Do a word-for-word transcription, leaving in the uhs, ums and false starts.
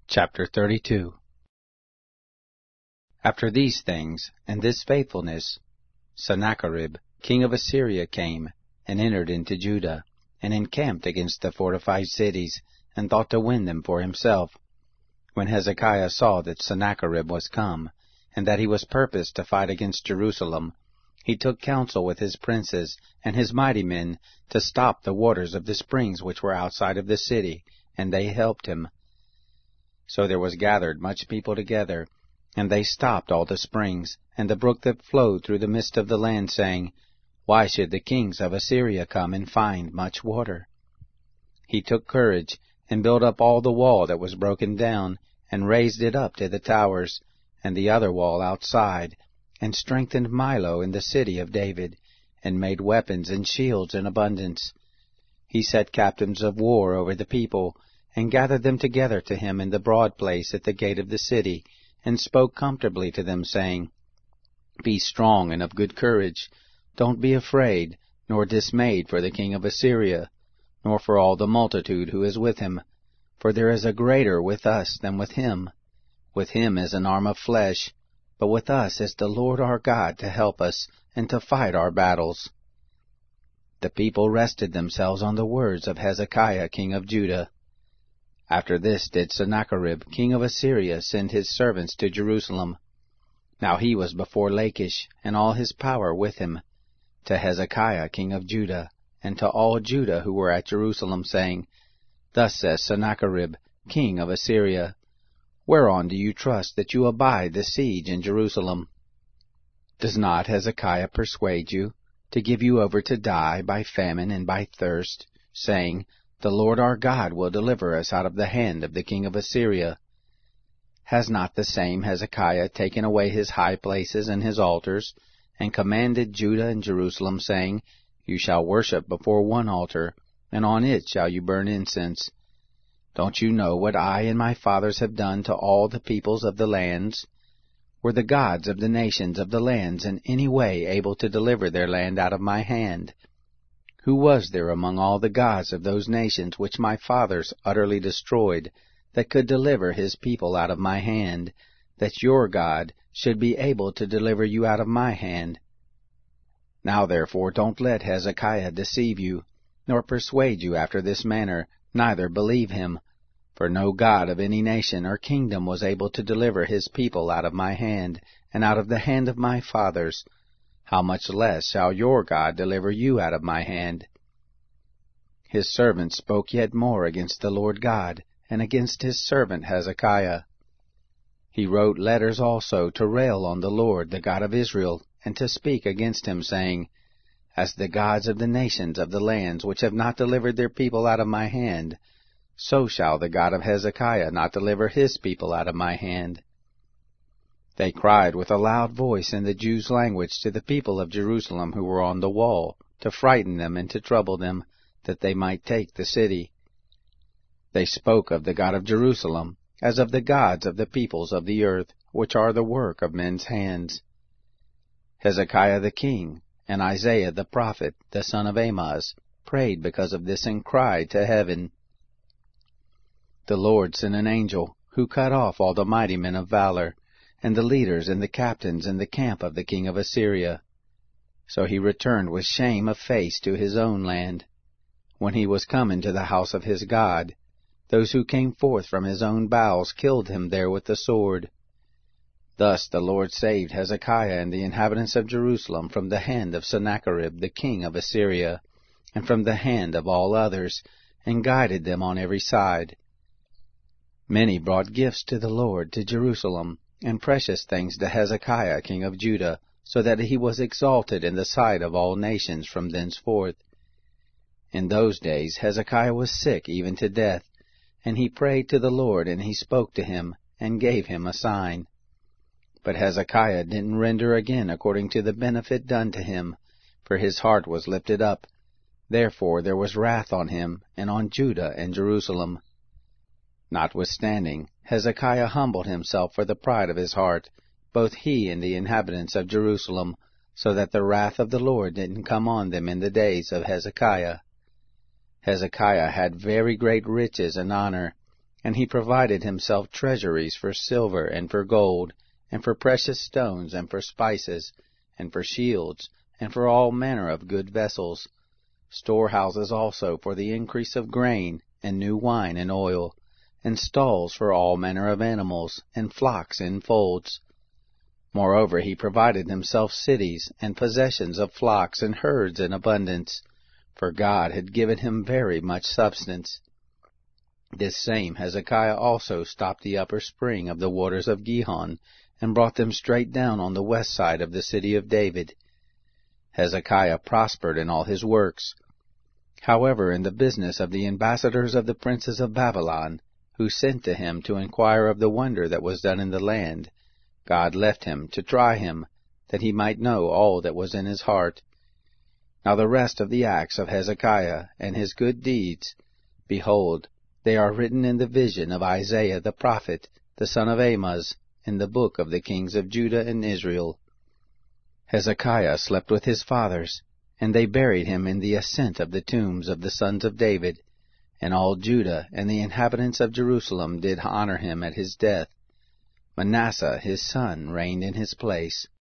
Chapter thirty-two. After these things, and this faithfulness, Sennacherib, king of Assyria, came, and entered into Judah, and encamped against the fortified cities, and thought to win them for himself. When Hezekiah saw that Sennacherib was come, and that he was purposed to fight against Jerusalem, he took counsel with his princes and his mighty men to stop the waters of the springs which were outside of the city, and they helped him. So there was gathered much people together, and they stopped all the springs, and the brook that flowed through the midst of the land, saying, Why should the kings of Assyria come and find much water? He took courage, and built up all the wall that was broken down, and raised it up to the towers, and the other wall outside, and strengthened Milo in the city of David, and made weapons and shields in abundance. He set captains of war over the people, and gathered them together to him in the broad place at the gate of the city, and spoke comfortably to them, saying, Be strong and of good courage. Don't be afraid, nor dismayed for the king of Assyria, nor for all the multitude who is with him. For there is a greater with us than with him. With him is an arm of flesh, but with us is the Lord our God to help us, and to fight our battles. The people rested themselves on the words of Hezekiah king of Judah. After this did Sennacherib king of Assyria send his servants to Jerusalem. Now he was before Lachish, and all his power with him, to Hezekiah king of Judah, and to all Judah who were at Jerusalem, saying, Thus says Sennacherib king of Assyria, Whereon do you trust that you abide the siege in Jerusalem? Does not Hezekiah persuade you to give you over to die by famine and by thirst, saying, The Lord our God will deliver us out of the hand of the king of Assyria? Has not the same Hezekiah taken away his high places and his altars, and commanded Judah and Jerusalem, saying, You shall worship before one altar, and on it shall you burn incense? Don't you know what I and my fathers have done to all the peoples of the lands? Were the gods of the nations of the lands in any way able to deliver their land out of my hand? Who was there among all the gods of those nations which my fathers utterly destroyed, that could deliver his people out of my hand, that your God should be able to deliver you out of my hand? Now therefore don't let Hezekiah deceive you, nor persuade you after this manner, neither believe him. For no god of any nation or kingdom was able to deliver his people out of my hand, and out of the hand of my fathers. How much less shall your God deliver you out of my hand? His servant spoke yet more against the Lord God, and against his servant Hezekiah. He wrote letters also to rail on the Lord, the God of Israel, and to speak against him, saying, As the gods of the nations of the lands which have not delivered their people out of my hand, so shall the God of Hezekiah not deliver his people out of my hand. They cried with a loud voice in the Jews' language to the people of Jerusalem who were on the wall, to frighten them and to trouble them, that they might take the city. They spoke of the God of Jerusalem, as of the gods of the peoples of the earth, which are the work of men's hands. Hezekiah the king, and Isaiah the prophet, the son of Amoz, prayed because of this, and cried to heaven. The Lord sent an angel, who cut off all the mighty men of valor, and the leaders and the captains in the camp of the king of Assyria. So he returned with shame of face to his own land. When he was come into the house of his God, those who came forth from his own bowels killed him there with the sword. Thus the Lord saved Hezekiah and the inhabitants of Jerusalem from the hand of Sennacherib the king of Assyria, and from the hand of all others, and guided them on every side. Many brought gifts to the Lord to Jerusalem, and precious things to Hezekiah king of Judah, so that he was exalted in the sight of all nations from thenceforth. In those days Hezekiah was sick even to death, and he prayed to the Lord, and he spoke to him, and gave him a sign. But Hezekiah didn't render again according to the benefit done to him, for his heart was lifted up. Therefore there was wrath on him, and on Judah and Jerusalem. Notwithstanding, Hezekiah humbled himself for the pride of his heart, both he and the inhabitants of Jerusalem, so that the wrath of the Lord didn't come on them in the days of Hezekiah. Hezekiah had very great riches and honor, And he provided himself treasuries for silver and for gold, and for precious stones, and for spices, and for shields, and for all manner of good vessels, storehouses also for the increase of grain, and new wine and oil, and stalls for all manner of animals, and flocks in folds. Moreover, he provided himself cities, and possessions of flocks and herds in abundance, for God had given him very much substance. This same Hezekiah also stopped the upper spring of the waters of Gihon, and brought them straight down on the west side of the city of David. Hezekiah prospered in all his works. However, in the business of the ambassadors of the princes of Babylon, who sent to him to inquire of the wonder that was done in the land, God left him to try him, that he might know all that was in his heart. Now the rest of the acts of Hezekiah, and his good deeds, behold, they are written in the vision of Isaiah the prophet, the son of Amoz, in the book of the kings of Judah and Israel. Hezekiah slept with his fathers, and they buried him in the ascent of the tombs of the sons of David, and all Judah and the inhabitants of Jerusalem did honor him at his death. Manasseh his son reigned in his place.